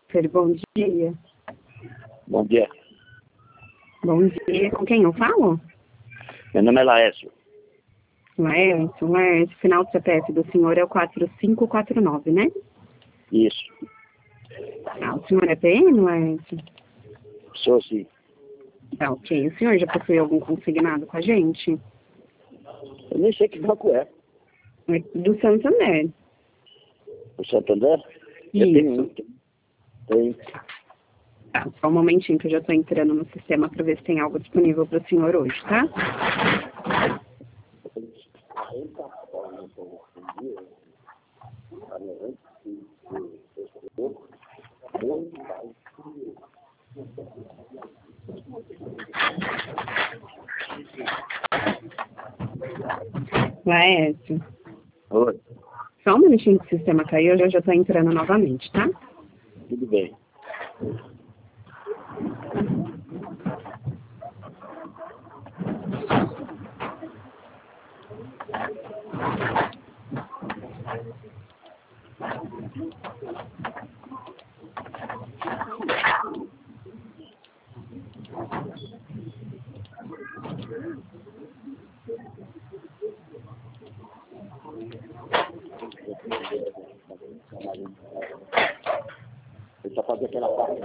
Bom dia. Bom dia. Bom dia. Com quem eu falo? Meu nome é Laércio. Laércio, final do CPF do senhor é o 4549, né? Isso. Ah, o senhor é PM, Laércio? Sou sim. Tá, ok. O senhor já possui algum consignado com a gente? Eu nem sei que banco é. É do Santander. O Santander? Eu tenho um. Tem. Tá, só um momentinho que eu já estou entrando no sistema para ver se tem algo disponível para o senhor hoje, tá? Laércio. Oi. Só um minutinho que o sistema caiu, eu já estou entrando novamente, tá? Tudo bem. Eu só fazer aquela parte.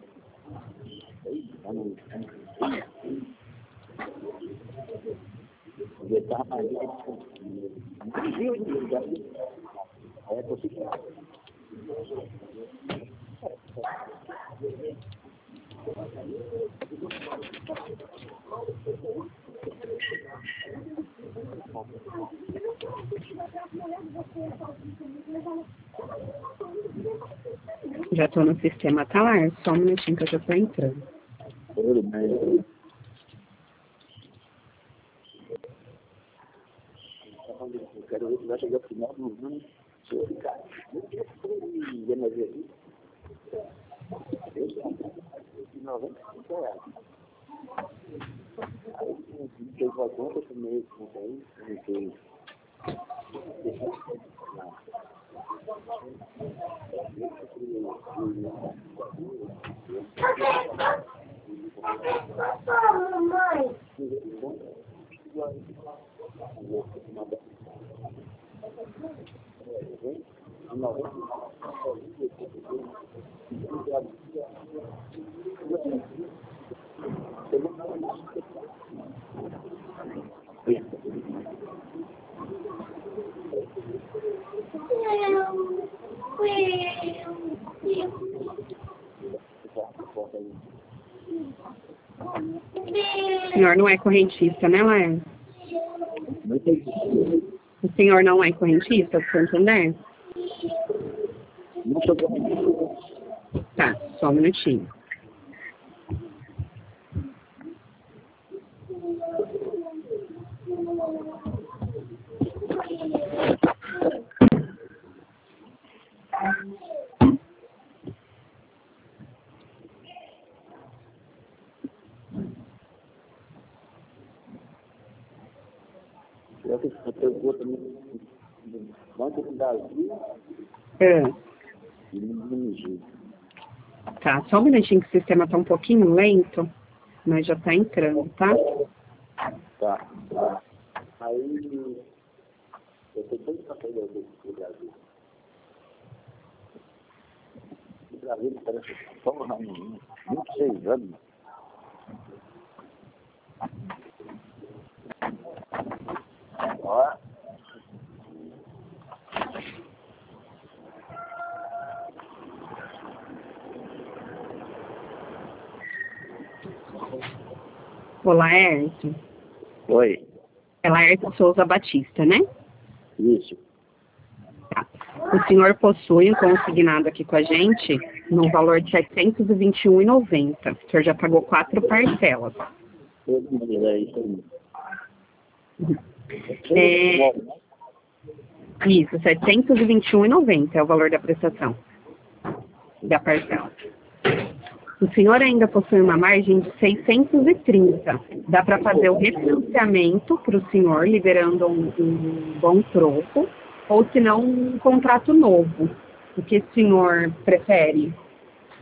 É possível. Já estou no sistema, tá, Laércio? Só um minutinho que eu já estou entrando. Tudo bem. Eu quero ver se vai chegar ao final do ano. Se eu ficar. Aí, tem uma conta também, não tem. O senhor não é correntista, né, Laércio? O senhor não é correntista do Santander? Não sou correntista. Tá, só um minutinho. Eu tenho também Banco do Brasil e no Tá, só um minutinho que o sistema tá um pouquinho lento, mas já tá entrando, tá? Tá. Aí, eu tenho dois papéis do Brasil. O Brasil parece só um 26 anos. Ó. O Laércio. Oi. É Laércio Souza Batista, né? Isso. Tá. O senhor possui um consignado aqui com a gente no valor de R$ 721,90. O senhor já pagou 4 parcelas. É isso aí. Isso, R$ 721,90 é o valor da prestação, da parcela. O senhor ainda possui uma margem de 630. Dá para fazer o refinanciamento para o senhor, liberando um bom troco, ou se não, um contrato novo. O que o senhor prefere?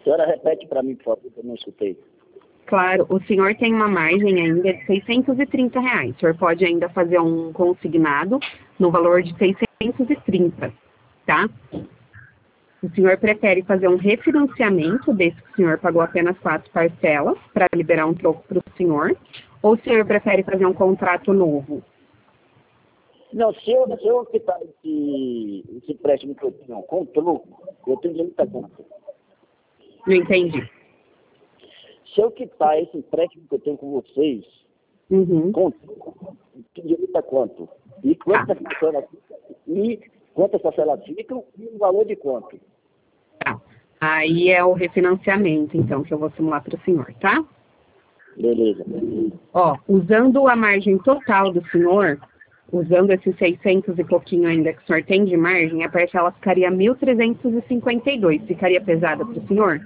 senhora repete para mim, por favor, que eu não escutei. Claro, o senhor tem uma margem ainda de R$ 630. O senhor pode ainda fazer um consignado no valor de 630, tá? O senhor prefere fazer um refinanciamento desse que o senhor pagou apenas 4 parcelas para liberar um troco para o senhor? Ou o senhor prefere fazer um contrato novo? Não, se eu quitar esse empréstimo que eu tenho com troco, eu tenho direito a quanto? Não entendi. Se eu quitar esse empréstimo que eu tenho com vocês, com troco, eu tenho direito a quanto? E quantas parcelas ficam e o valor de quanto? Tá. Aí é o refinanciamento, então, que eu vou simular para o senhor, tá? Beleza. Ó, usando a margem total do senhor, usando esses 600 e pouquinho ainda que o senhor tem de margem, a parcela ficaria 1.352. Ficaria pesada para o senhor?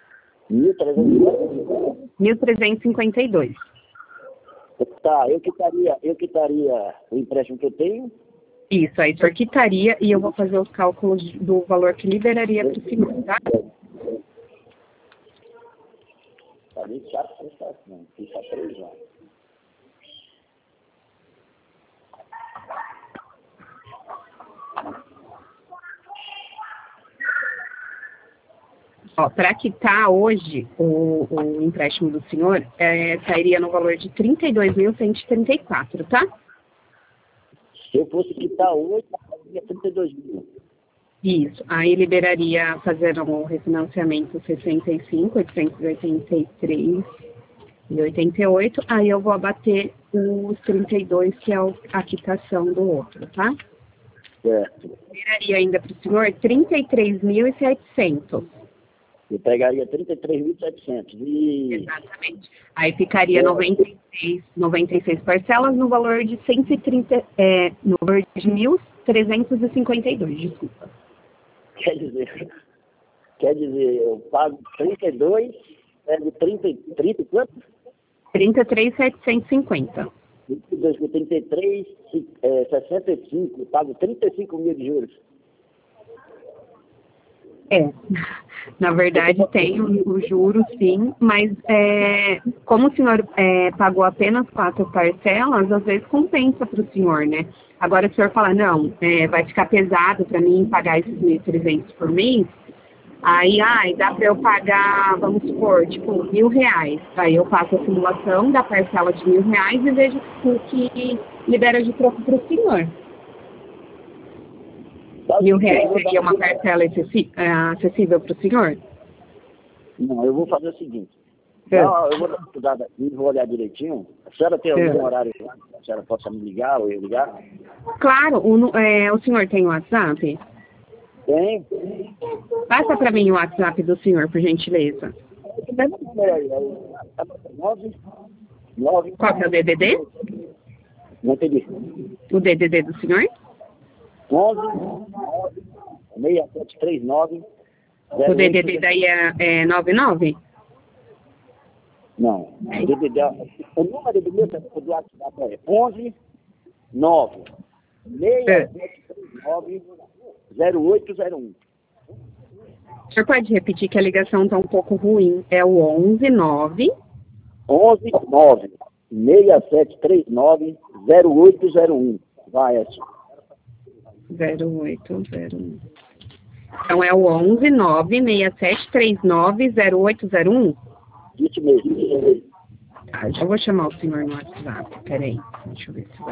1.300? 1.352. Tá, eu quitaria o empréstimo que eu tenho. Isso, aí o senhor quitaria e eu vou fazer os cálculos do valor que liberaria para o senhor, tá? Tá bem chato pensar assim, fica 3 anos. Ó, para quitar hoje o empréstimo do senhor, sairia no valor de R$ 32.134, tá? Se eu fosse quitar hoje, seria 32 mil. Isso, aí liberaria fazer um refinanciamento 65, 883,88, aí eu vou abater os 32, que é a quitação do outro, tá? Certo. Liberaria ainda para o senhor 33.700. Eu pegaria 33.700 e... Exatamente. Aí ficaria 96 parcelas no valor de 1.352, desculpa. Quer dizer, eu pago 32, pego 30 e quanto? 33.750. 32 com 33, 65, eu pago 35 mil de juros. Na verdade tem o juro, sim, mas como o senhor pagou apenas 4 parcelas, às vezes compensa para o senhor, né? Agora, se o senhor falar, não, vai ficar pesado para mim pagar esses 1.300 por mês, aí dá para eu pagar, vamos supor, tipo, R$ 1.000. Aí eu faço a simulação da parcela de R$ 1.000 e vejo o que libera de troco para o senhor. R$ 1.000 seria uma parcela acessível para o senhor? Não, eu vou fazer o seguinte. Eu vou dar uma estudada aqui, vou olhar direitinho. A senhora tem algum horário lá que a senhora possa me ligar ou eu ligar? Claro, o senhor tem o WhatsApp? Tem. Passa para mim o WhatsApp do senhor, por gentileza. Esse mesmo número aí, 9. Qual que é o DDD? Não entendi. O DDD do senhor? 11 6739. O DDD daí é 99? Não, o número do meu telefone do WhatsApp é 11 9 6739 0801. O senhor pode repetir que a ligação está um pouco ruim. É o 11 9 6739 0801. Vai, Edson. 0801. Então é o 11 9 6739 0801? Isso mesmo. Tá, já vou chamar o senhor no WhatsApp. Peraí, deixa eu ver se vai.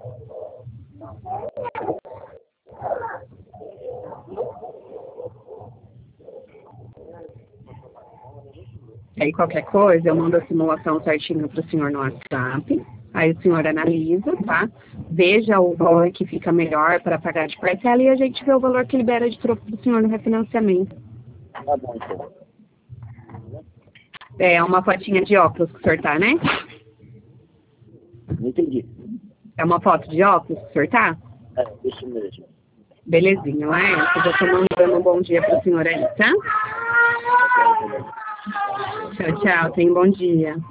Aí qualquer coisa, eu mando a simulação certinho para o senhor no WhatsApp. Aí o senhor analisa, tá? Veja o valor que fica melhor para pagar de parcela e a gente vê o valor que libera de troco para o senhor no refinanciamento. Tá bom, então. É uma fotinha de óculos que o senhor tá, né? Não entendi. É uma foto de óculos que o senhor tá? Isso mesmo. Belezinha, lá eu já tô mandando um bom dia para o senhor aí, tá? Tchau, tchau. Tenha um bom dia.